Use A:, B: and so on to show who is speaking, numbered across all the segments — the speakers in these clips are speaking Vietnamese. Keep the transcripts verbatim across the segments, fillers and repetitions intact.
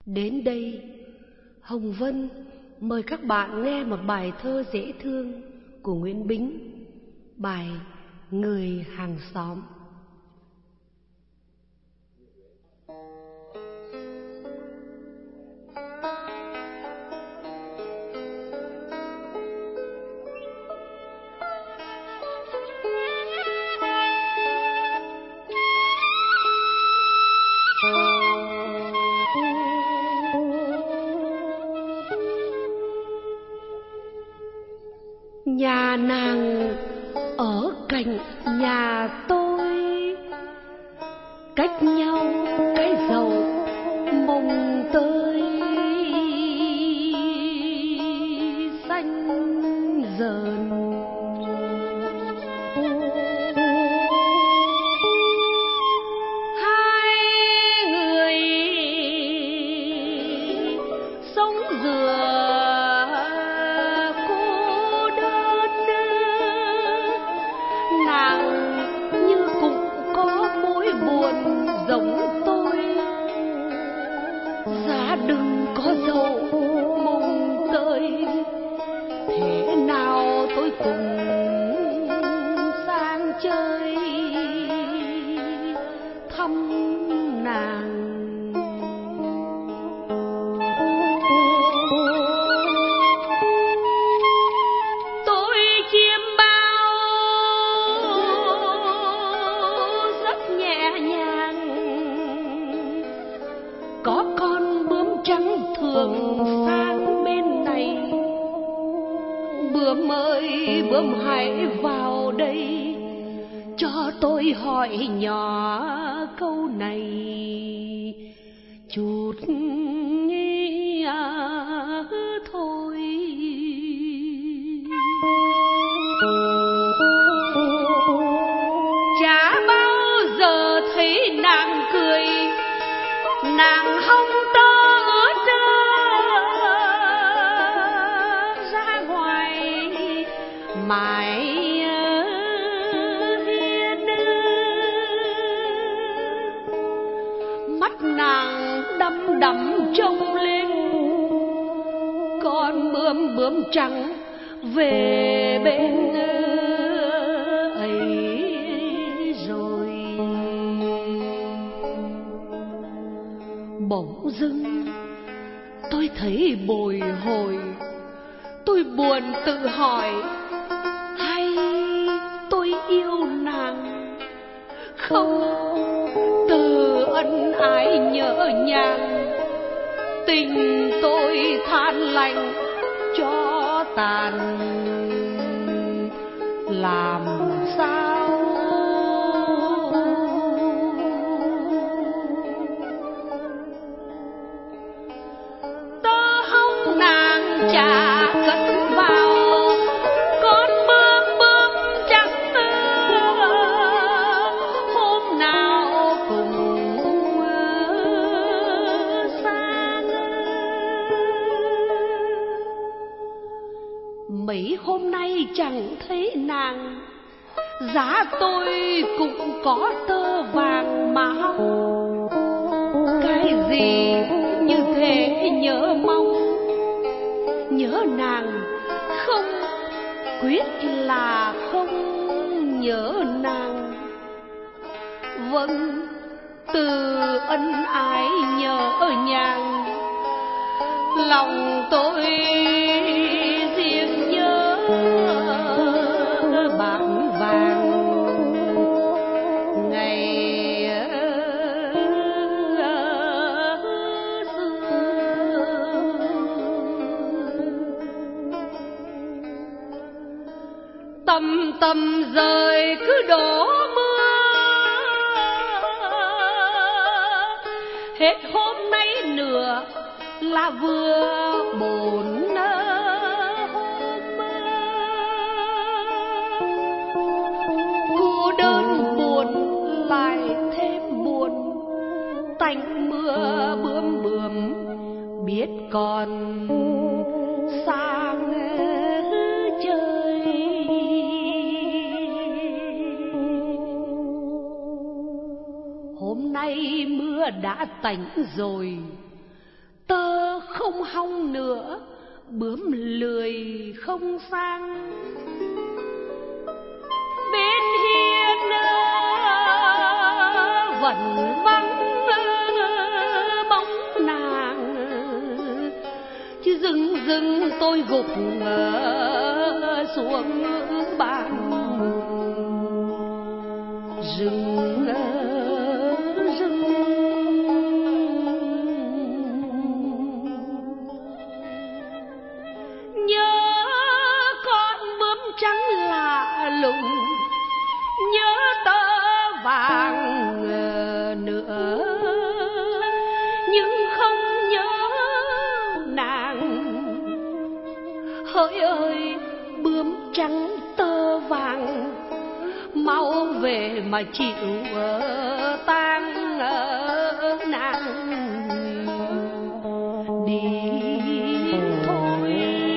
A: Đến đây, Hồng Vân mời các bạn nghe một bài thơ dễ thương của Nguyễn Bính, bài Người hàng xóm. Nhà nàng ở cạnh nhà tôi, cách nhau cái dầu mồng tơi xanh dờn. Hai người sống dừa giống tôi, giá đừng có dầu mồng tơi, thế nào tôi cùng sang chơi thăm nàng. Tôi chiêm bao rất nhẹ nhàng, có con bướm trắng thường sang bên này. Bướm ơi bướm hãy vào đây, cho tôi hỏi nhỏ câu này chút à, thôi. Chả bao giờ thấy nàng cười, nàng hông tơ ướt ra ngoài mái hiên. Mắt nàng đăm đăm trông lên con bướm bướm trắng về bên ấy rồi. Bỗng dưng tôi thấy bồi hồi, tôi buồn tự hỏi, hay tôi yêu nàng không? Từ ân ái nhớ nhàng, tình tôi than lạnh cho tàn, làm sao? Chả cất vào con bướm bướm trắng, hôm nào cùng sang. Mấy hôm nay chẳng thấy nàng, giá tôi cũng có tơ vàng mà cái gì như thế nhớ mong. Nhớ nàng không, quyết là không nhớ nàng. Vâng, từ ân ái nhớ nhàng, lòng tôi riêng nhớ bạc vàng. Tầm tầm rời cứ đổ mưa, hết hôm nay nửa là vừa bốn hôm. Cô đơn buồn lại thêm buồn, tạnh mưa bướm bướm biết còn sang chơi. Hôm nay mưa đã tạnh rồi, không hong nữa, bướm lười không sang. Bên hiên vẫn vắng bóng nàng, chứ dưng dưng tôi gục xuống bàn rừng rừng. Nhớ con bướm trắng lạ lùng, nhớ tơ vàng nữa, nhưng không nhớ nàng. Hỡi ơi bướm trắng tơ vàng, mau về mà chịu tang nàng đi thôi.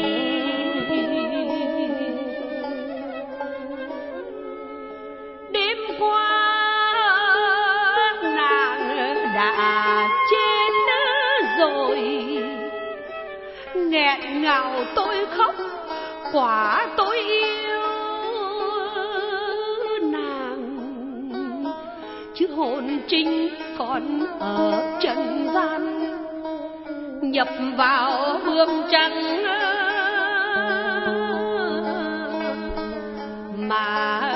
A: Đêm qua nàng đã chết rồi, nghẹn ngào tôi khóc, quả tôi yêu nàng, chứ hồn trinh còn ở trần gian, nhập vào bướm trắng mà